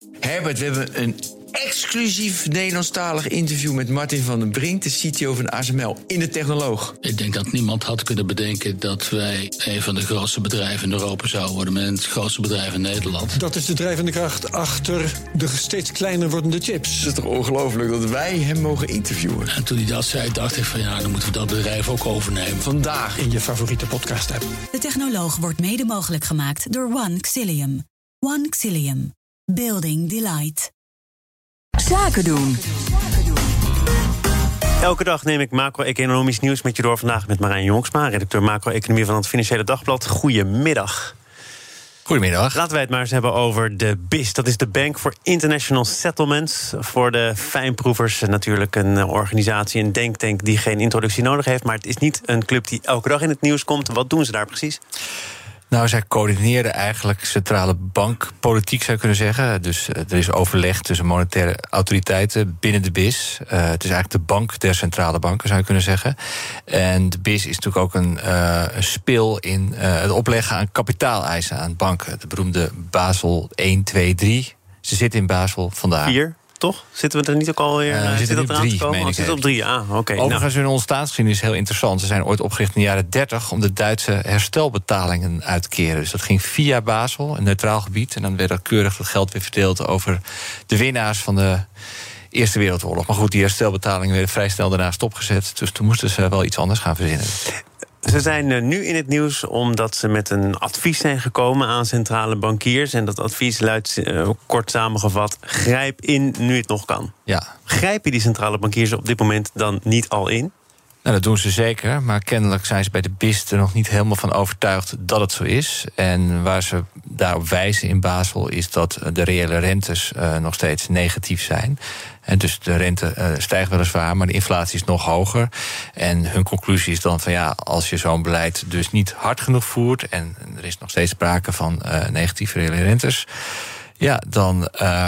Herbert, we hebben een exclusief Nederlandstalig interview met Martin van den Brink, de CTO van ASML, in de Technoloog. Ik denk dat niemand had kunnen bedenken dat wij een van de grootste bedrijven in Europa zouden worden, met het grootste bedrijf in Nederland. Dat is de drijvende kracht achter de steeds kleiner wordende chips. Het is toch ongelooflijk dat wij hem mogen interviewen. En toen hij dat zei, dacht ik van ja, dan moeten we dat bedrijf ook overnemen. Vandaag In je favoriete podcast-app. De Technoloog wordt mede mogelijk gemaakt door One Xilium. One Xilium. Building Delight. Zaken doen. Elke dag neem ik macro-economisch nieuws met je door. Vandaag met Marijn Jongsma, redacteur macro-economie van het Financiële Dagblad. Goedemiddag. Goedemiddag. Laten wij het maar eens hebben over de BIS. Dat is de Bank for International Settlements. Voor de fijnproevers natuurlijk een organisatie, een denktank die geen introductie nodig heeft. Maar het is niet een club die elke dag in het nieuws komt. Wat doen ze daar precies? Nou, zij coördineerden eigenlijk centrale bankpolitiek, zou je kunnen zeggen. Dus er is overleg tussen monetaire autoriteiten binnen de BIS. Het is eigenlijk de bank der centrale banken, zou je kunnen zeggen. En de BIS is natuurlijk ook een spil in het opleggen aan kapitaaleisen aan banken. De beroemde Basel 1, 2, 3. Ze zitten in Basel vandaag. 4, toch? Zitten we er niet ook alweer? Zit dat eraan te komen? We zitten op 3, oké. Overigens, hun ontstaansgeschiedenis is heel interessant. Ze zijn ooit opgericht in de jaren 30 om de Duitse herstelbetalingen uit te keren. Dus dat ging via Basel, een neutraal gebied. En dan werd dat keurig dat geld weer verdeeld over de winnaars van de Eerste Wereldoorlog. Maar goed, die herstelbetalingen werden vrij snel daarna stopgezet. Dus toen moesten ze wel iets anders gaan verzinnen. Ze zijn nu in het nieuws omdat ze met een advies zijn gekomen aan centrale bankiers. En dat advies luidt kort samengevat: grijp in nu het nog kan. Ja. Grijpen die centrale bankiers op dit moment dan niet al in? Nou, dat doen ze zeker, maar kennelijk zijn ze bij de BIS er nog niet helemaal van overtuigd dat het zo is. En waar ze daarop wijzen in Basel is dat de reële rentes nog steeds negatief zijn. En dus de rente stijgt weliswaar, maar de inflatie is nog hoger. En hun conclusie is dan van ja, als je zo'n beleid dus niet hard genoeg voert en er is nog steeds sprake van negatieve reële rentes, ja, dan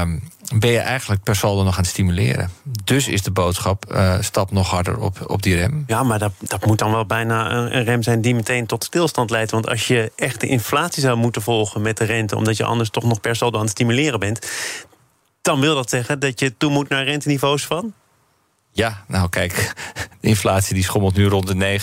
ben je eigenlijk per saldo nog aan het stimuleren. Dus is de boodschap, stap nog harder op die rem. Ja, maar dat moet dan wel bijna een rem zijn die meteen tot stilstand leidt. Want als je echt de inflatie zou moeten volgen met de rente, omdat je anders toch nog per saldo aan het stimuleren bent, dan wil dat zeggen dat je toe moet naar renteniveaus van? Ja, nou kijk, de inflatie die schommelt nu rond de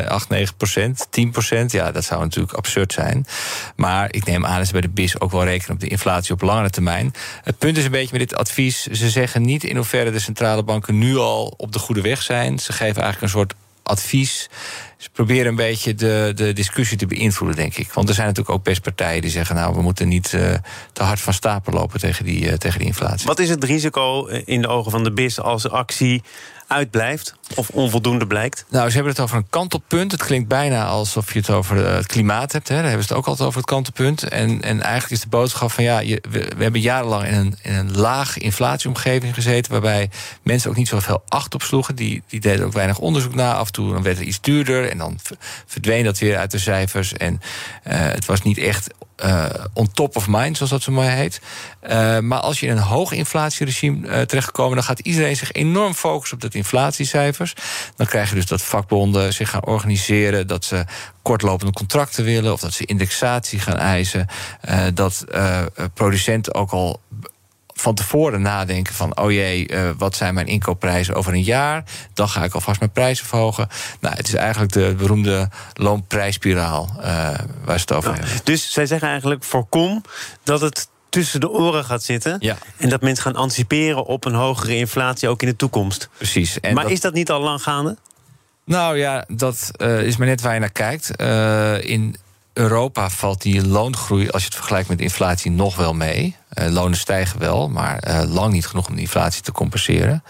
9%, 10%. Ja, dat zou natuurlijk absurd zijn. Maar ik neem aan dat ze bij de BIS ook wel rekenen op de inflatie op langere termijn. Het punt is een beetje met dit advies, ze zeggen niet in hoeverre de centrale banken nu al op de goede weg zijn. Ze geven eigenlijk een soort advies. Ze proberen een beetje de discussie te beïnvloeden, denk ik. Want er zijn natuurlijk ook best partijen die zeggen, nou, we moeten niet te hard van stapel lopen tegen die inflatie. Wat is het risico in de ogen van de BIS als de actie uitblijft of onvoldoende blijkt? Nou, ze hebben het over een kantelpunt. Het klinkt bijna alsof je het over het klimaat hebt. Hè. Daar hebben ze het ook altijd over het kantelpunt. En eigenlijk is de boodschap van ja, we hebben jarenlang in een laag inflatieomgeving gezeten, waarbij mensen ook niet zoveel acht op sloegen. Die deden ook weinig onderzoek na. Af en toe dan werd het iets duurder en dan verdween dat weer uit de cijfers. En het was niet echt on top of mind, zoals dat zo mooi heet. Maar als je in een hoog inflatieregime terechtkomen, dan gaat iedereen zich enorm focussen op dat inflatiecijfers. Dan krijg je dus dat vakbonden zich gaan organiseren, dat ze kortlopende contracten willen, of dat ze indexatie gaan eisen. Dat producenten ook al van tevoren nadenken van, oh jee, wat zijn mijn inkoopprijzen over een jaar? Dan ga ik alvast mijn prijzen verhogen. Nou, het is eigenlijk de beroemde loonprijsspiraal waar ze het over hebben. Dus zij zeggen eigenlijk, voorkom dat het tussen de oren gaat zitten. Ja. En dat mensen gaan anticiperen op een hogere inflatie ook in de toekomst. Precies. Maar is dat niet al lang gaande? Nou ja, dat is maar net waar je naar kijkt. In Europa valt die loongroei, als je het vergelijkt met de inflatie, nog wel mee. Lonen stijgen wel, maar lang niet genoeg om de inflatie te compenseren.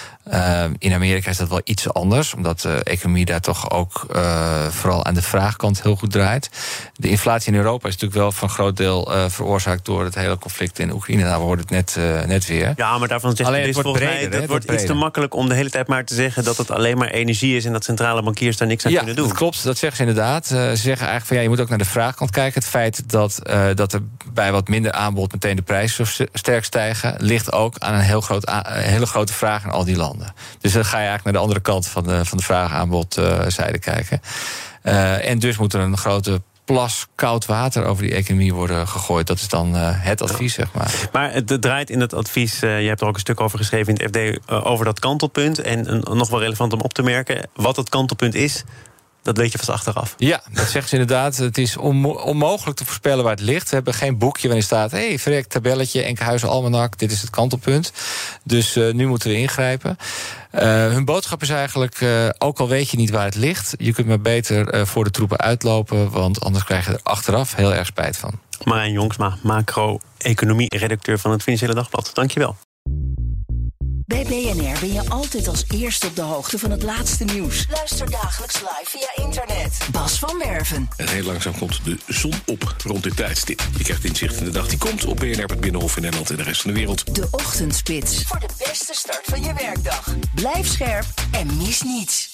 In Amerika is dat wel iets anders, omdat de economie daar toch ook vooral aan de vraagkant heel goed draait. De inflatie in Europa is natuurlijk wel van een groot deel veroorzaakt door het hele conflict in Oekraïne. Nou, we hoorden het net weer. Ja, maar daarvan zegt het volgens mij, het wordt iets te makkelijk om de hele tijd maar te zeggen dat het alleen maar energie is en dat centrale bankiers daar niks aan kunnen doen. Ja, dat klopt, dat zeggen ze inderdaad. Ze zeggen eigenlijk van ja, je moet ook naar de vraagkant kijken. Het feit dat er bij wat minder aanbod meteen de prijzen zo sterk stijgen, ligt ook aan een hele grote vraag in al die landen. Dus dan ga je eigenlijk naar de andere kant van de vraag-aanbod zijde kijken. En dus moet er een grote plas koud water over die economie worden gegooid. Dat is dan het advies, zeg maar. Maar het draait in het advies, je hebt er ook een stuk over geschreven in het FD... over dat kantelpunt. En nog wel relevant om op te merken, wat het kantelpunt is... Dat weet je vast achteraf. Ja, dat zegt ze inderdaad. Het is onmogelijk te voorspellen waar het ligt. We hebben geen boekje waarin staat... verrek, tabelletje, Enkhuizen Almanak, dit is het kantelpunt. Dus nu moeten we ingrijpen. Hun boodschap is eigenlijk... ook al weet je niet waar het ligt... je kunt maar beter voor de troepen uitlopen... want anders krijg je er achteraf heel erg spijt van. Marijn Jongsma, macro-economie-redacteur van het Financiële Dagblad. Dank je wel. Bij BNR ben je altijd als eerste op de hoogte van het laatste nieuws. Luister dagelijks live via internet. Bas van Werven. En heel langzaam komt de zon op rond dit tijdstip. Je krijgt inzicht in de dag die komt op BNR, het Binnenhof in Nederland en de rest van de wereld. De Ochtendspits. Voor de beste start van je werkdag. Blijf scherp en mis niets.